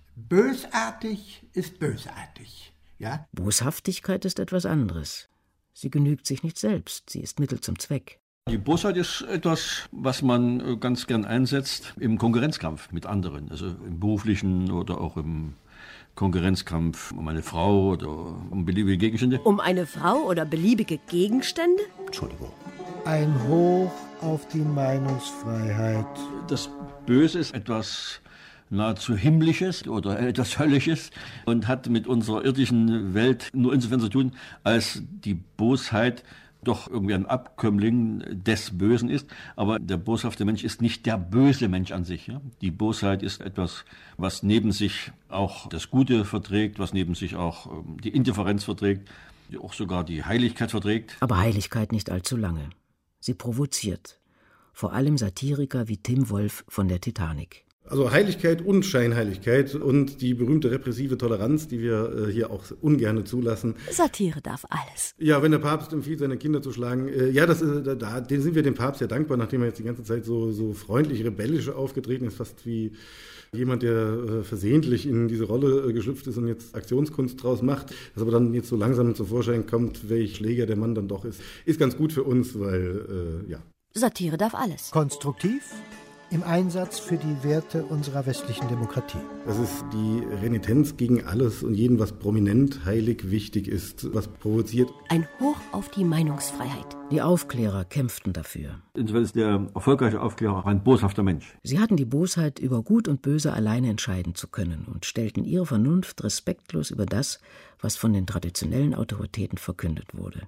Bösartig ist bösartig. Ja? Boshaftigkeit ist etwas anderes. Sie genügt sich nicht selbst, sie ist Mittel zum Zweck. Die Bosheit ist etwas, was man ganz gern einsetzt im Konkurrenzkampf mit anderen, also im beruflichen oder auch im Konkurrenzkampf um eine Frau oder um beliebige Gegenstände. Um eine Frau oder beliebige Gegenstände? Entschuldigung. Ein Hoch auf die Meinungsfreiheit. Das Böse ist etwas nahezu Himmlisches oder etwas Höllisches und hat mit unserer irdischen Welt nur insofern zu tun, als die Bosheit doch irgendwie ein Abkömmling des Bösen ist. Aber der boshafte Mensch ist nicht der böse Mensch an sich. Ja? Die Bosheit ist etwas, was neben sich auch das Gute verträgt, was neben sich auch die Indifferenz verträgt, auch sogar die Heiligkeit verträgt. Aber Heiligkeit nicht allzu lange. Sie provoziert. Vor allem Satiriker wie Tim Wolf von der Titanic. Also Heiligkeit und Scheinheiligkeit und die berühmte repressive Toleranz, die wir äh, hier auch ungern zulassen. Satire darf alles. Ja, wenn der Papst empfiehlt, seine Kinder zu schlagen, äh, ja, das, äh, da, den sind wir dem Papst sehr dankbar, nachdem er jetzt die ganze Zeit so, so freundlich, rebellisch aufgetreten ist, fast wie jemand, der äh, versehentlich in diese Rolle äh, geschlüpft ist und jetzt Aktionskunst draus macht, dass aber dann jetzt so langsam zum Vorschein kommt, welch Schläger der Mann dann doch ist, ist ganz gut für uns, weil, äh, ja. Satire darf alles. Konstruktiv? Im Einsatz für die Werte unserer westlichen Demokratie. Das ist die Renitenz gegen alles und jeden, was prominent, heilig, wichtig ist, was provoziert. Ein Hoch auf die Meinungsfreiheit. Die Aufklärer kämpften dafür. Insofern ist der erfolgreiche Aufklärer auch ein boshafter Mensch. Sie hatten die Bosheit, über Gut und Böse alleine entscheiden zu können und stellten ihre Vernunft respektlos über das, was von den traditionellen Autoritäten verkündet wurde.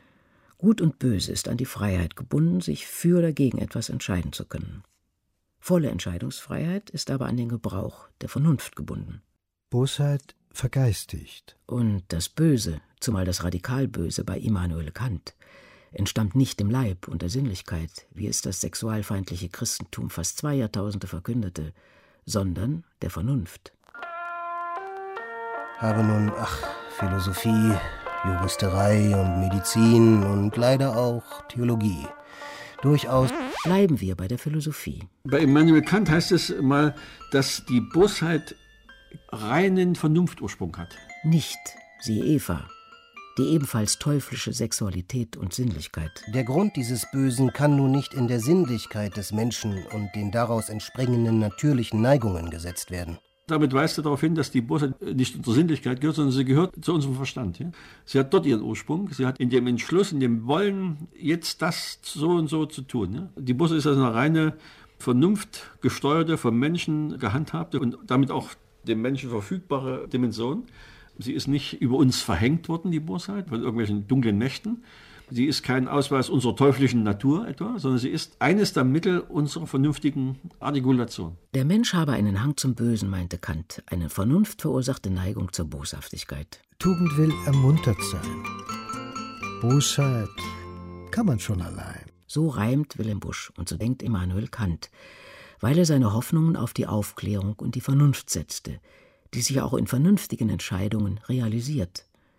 Gut und Böse ist an die Freiheit gebunden, sich für oder gegen etwas entscheiden zu können. Volle Entscheidungsfreiheit ist aber an den Gebrauch der Vernunft gebunden. Bosheit vergeistigt. Und das Böse, zumal das Radikalböse bei Immanuel Kant, entstammt nicht dem Leib und der Sinnlichkeit, wie es das sexualfeindliche Christentum fast zwei Jahrtausende verkündete, sondern der Vernunft. Habe nun, ach, Philosophie, Juristerei und Medizin und leider auch Theologie. Durchaus. Bleiben wir bei der Philosophie. Bei Immanuel Kant heißt es mal, dass die Bosheit reinen Vernunftursprung hat. Nicht, siehe Eva, die ebenfalls teuflische Sexualität und Sinnlichkeit. Der Grund dieses Bösen kann nun nicht in der Sinnlichkeit des Menschen und den daraus entspringenden natürlichen Neigungen gesetzt werden. Damit weist er darauf hin, dass die Bosheit nicht zur Sinnlichkeit gehört, sondern sie gehört zu unserem Verstand. Ja? Sie hat dort ihren Ursprung. Sie hat in dem Entschluss, in dem Wollen, jetzt das so und so zu tun. Ja? Die Bosheit ist also eine reine vernunftgesteuerte, vom Menschen gehandhabte und damit auch dem Menschen verfügbare Dimension. Sie ist nicht über uns verhängt worden, die Bosheit, von irgendwelchen dunklen Mächten. Sie ist kein Ausweis unserer teuflischen Natur etwa, sondern sie ist eines der Mittel unserer vernünftigen Artikulation. Der Mensch habe einen Hang zum Bösen, meinte Kant, eine vernunftverursachte Neigung zur Boshaftigkeit. Tugend will ermuntert sein. Bosheit kann man schon allein. So reimt Wilhelm Busch und so denkt Immanuel Kant, weil er seine Hoffnungen auf die Aufklärung und die Vernunft setzte, die sich auch in vernünftigen Entscheidungen realisiert.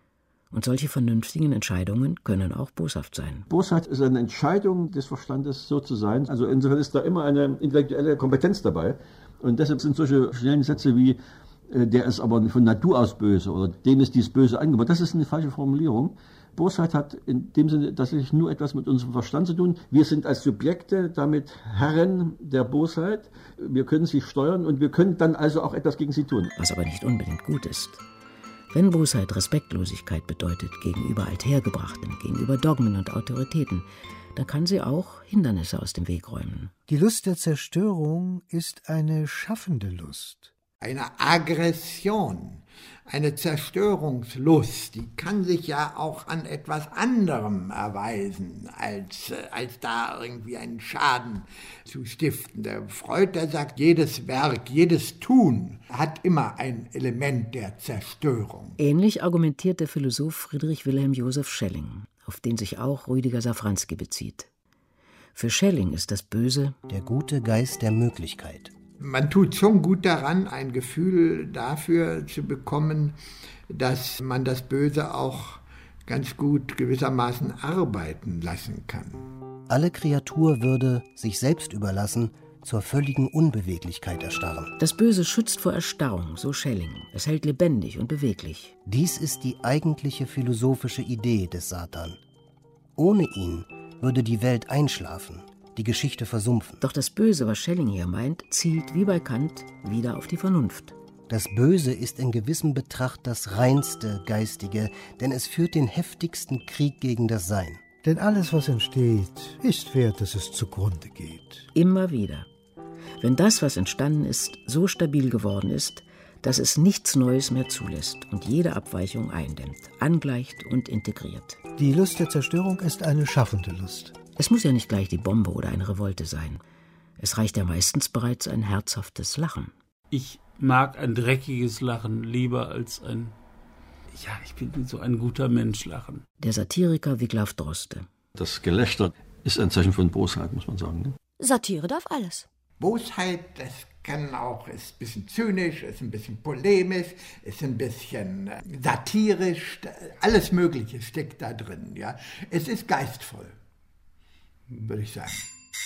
Und solche vernünftigen Entscheidungen können auch boshaft sein. Bosheit ist eine Entscheidung des Verstandes, so zu sein. Also insofern ist da immer eine intellektuelle Kompetenz dabei. Und deshalb sind solche schnellen Sätze wie, äh, der ist aber von Natur aus böse oder dem ist dies Böse angeboren. Das ist eine falsche Formulierung. Bosheit hat in dem Sinne tatsächlich nur etwas mit unserem Verstand zu tun. Wir sind als Subjekte damit Herren der Bosheit. Wir können sie steuern und wir können dann also auch etwas gegen sie tun. Was aber nicht unbedingt gut ist. Wenn Bosheit Respektlosigkeit bedeutet gegenüber Althergebrachten, gegenüber Dogmen und Autoritäten, dann kann sie auch Hindernisse aus dem Weg räumen. Die Lust der Zerstörung ist eine schaffende Lust. Eine Aggression, eine Zerstörungslust, die kann sich ja auch an etwas anderem erweisen, als, als da irgendwie einen Schaden zu stiften. Der Freud, der sagt, jedes Werk, jedes Tun hat immer ein Element der Zerstörung. Ähnlich argumentiert der Philosoph Friedrich Wilhelm Joseph Schelling, auf den sich auch Rüdiger Safranski bezieht. Für Schelling ist das Böse der gute Geist der Möglichkeit. Man tut schon gut daran, ein Gefühl dafür zu bekommen, dass man das Böse auch ganz gut gewissermaßen arbeiten lassen kann. Alle Kreatur würde, sich selbst überlassen, zur völligen Unbeweglichkeit erstarren. Das Böse schützt vor Erstarrung, so Schelling. Es hält lebendig und beweglich. Dies ist die eigentliche philosophische Idee des Satan. Ohne ihn würde die Welt einschlafen, die Geschichte versumpfen. Doch das Böse, was Schelling hier meint, zielt wie bei Kant wieder auf die Vernunft. Das Böse ist in gewissem Betracht das reinste Geistige, denn es führt den heftigsten Krieg gegen das Sein. Denn alles, was entsteht, ist wert, dass es zugrunde geht. Immer wieder. Wenn das, was entstanden ist, so stabil geworden ist, dass es nichts Neues mehr zulässt und jede Abweichung eindämmt, angleicht und integriert. Die Lust der Zerstörung ist eine schaffende Lust. Es muss ja nicht gleich die Bombe oder eine Revolte sein. Es reicht ja meistens bereits ein herzhaftes Lachen. Ich mag ein dreckiges Lachen lieber als ein, ja, ich bin so ein guter Mensch lachen. Der Satiriker Wiglaf Droste. Das Gelächter ist ein Zeichen von Bosheit, muss man sagen. Ne? Satire darf alles. Bosheit, das kann auch, ist ein bisschen zynisch, ist ein bisschen polemisch, ist ein bisschen satirisch, alles Mögliche steckt da drin. Ja? Es ist geistvoll, würde ich sagen.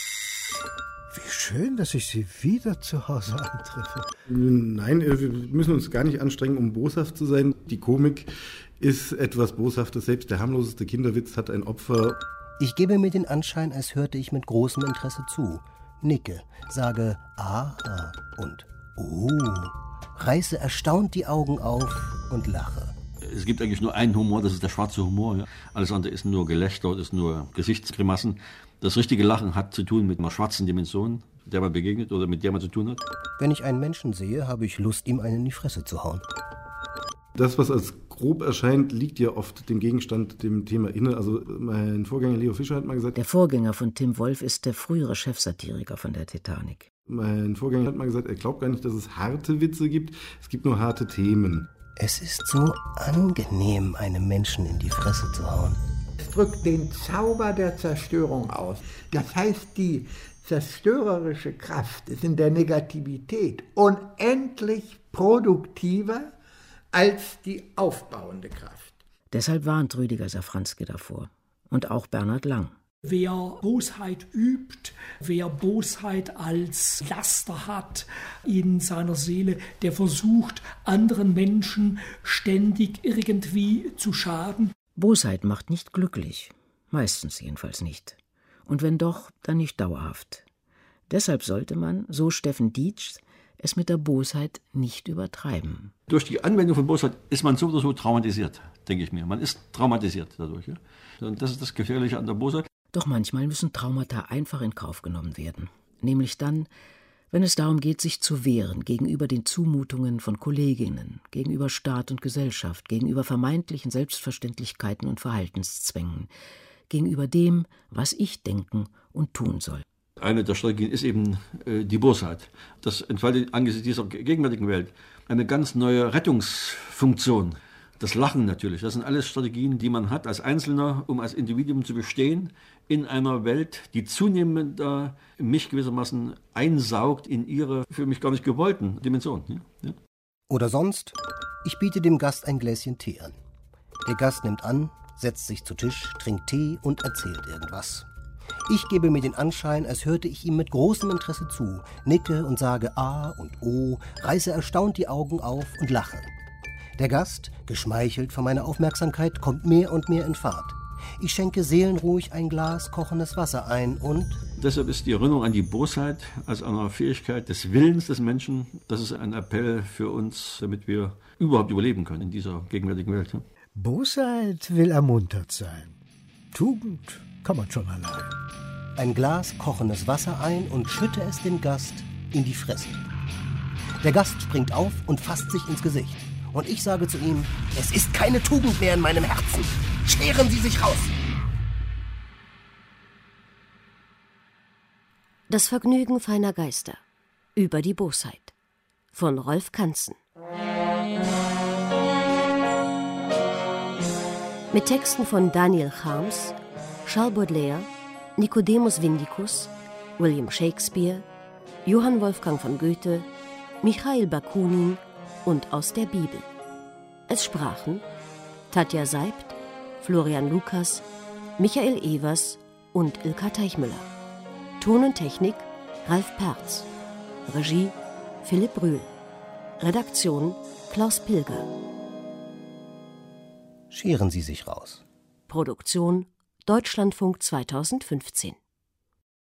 Wie schön, dass ich Sie wieder zu Hause antreffe. Nein, wir müssen uns gar nicht anstrengen, um boshaft zu sein. Die Komik ist etwas Boshaftes. Selbst der harmloseste Kinderwitz hat ein Opfer. Ich gebe mir den Anschein, als hörte ich mit großem Interesse zu. Nicke, sage aha und oh, reiße erstaunt die Augen auf und lache. Es gibt eigentlich nur einen Humor, das ist der schwarze Humor. Ja. Alles andere ist nur Gelächter, ist nur Gesichtsgrimassen. Das richtige Lachen hat zu tun mit einer schwarzen Dimension, der man begegnet oder mit der man zu tun hat. Wenn ich einen Menschen sehe, habe ich Lust, ihm einen in die Fresse zu hauen. Das, was als grob erscheint, liegt ja oft dem Gegenstand, dem Thema inne. Also mein Vorgänger Leo Fischer hat mal gesagt... Der Vorgänger von Tim Wolf ist der frühere Chefsatiriker von der Titanic. Mein Vorgänger hat mal gesagt, er glaubt gar nicht, dass es harte Witze gibt. Es gibt nur harte Themen. Es ist so angenehm, einem Menschen in die Fresse zu hauen. Es drückt den Zauber der Zerstörung aus. Das heißt, die zerstörerische Kraft ist in der Negativität unendlich produktiver als die aufbauende Kraft. Deshalb warnt Rüdiger Safranski davor. Und auch Bernhard Lang. Wer Bosheit übt, wer Bosheit als Laster hat in seiner Seele, der versucht, anderen Menschen ständig irgendwie zu schaden. Bosheit macht nicht glücklich, meistens jedenfalls nicht. Und wenn doch, dann nicht dauerhaft. Deshalb sollte man, so Steffen Dietsch, es mit der Bosheit nicht übertreiben. Durch die Anwendung von Bosheit ist man so oder so traumatisiert, denke ich mir. Man ist traumatisiert dadurch. Ja? Und das ist das Gefährliche an der Bosheit. Doch manchmal müssen Traumata einfach in Kauf genommen werden. Nämlich dann, wenn es darum geht, sich zu wehren gegenüber den Zumutungen von Kolleginnen, gegenüber Staat und Gesellschaft, gegenüber vermeintlichen Selbstverständlichkeiten und Verhaltenszwängen, gegenüber dem, was ich denken und tun soll. Eine der Strategien ist eben äh, die Bosheit. Das entfaltet angesichts dieser gegenwärtigen Welt eine ganz neue Rettungsfunktion. Das Lachen natürlich, das sind alles Strategien, die man hat als Einzelner, um als Individuum zu bestehen in einer Welt, die zunehmend äh, mich gewissermaßen einsaugt in ihre für mich gar nicht gewollten Dimensionen. Ja? Ja? Oder sonst, ich biete dem Gast ein Gläschen Tee an. Der Gast nimmt an, setzt sich zu Tisch, trinkt Tee und erzählt irgendwas. Ich gebe mir den Anschein, als hörte ich ihm mit großem Interesse zu, nicke und sage A und O, reiße erstaunt die Augen auf und lache. Der Gast, geschmeichelt von meiner Aufmerksamkeit, kommt mehr und mehr in Fahrt. Ich schenke seelenruhig ein Glas kochendes Wasser ein und... Deshalb ist die Erinnerung an die Bosheit als eine Fähigkeit des Willens des Menschen, das ist ein Appell für uns, damit wir überhaupt überleben können in dieser gegenwärtigen Welt. Bosheit will ermuntert sein. Tugend kann man schon allein. Ein Glas kochendes Wasser ein und schütte es dem Gast in die Fresse. Der Gast springt auf und fasst sich ins Gesicht. Und ich sage zu ihm, es ist keine Tugend mehr in meinem Herzen. Scheren Sie sich raus! Das Vergnügen feiner Geister. Über die Bosheit. Von Rolf Kanzen. Mit Texten von Daniel Charms, Charles Baudelaire, Nicodemus Vindicus, William Shakespeare, Johann Wolfgang von Goethe, Michail Bakunin und aus der Bibel. Es sprachen Tatja Seibt, Florian Lukas, Michael Evers und Ilka Teichmüller. Ton und Technik Ralf Perz. Regie Philipp Brühl. Redaktion Klaus Pilger. Scheren Sie sich raus. Produktion Deutschlandfunk zweitausendfünfzehn.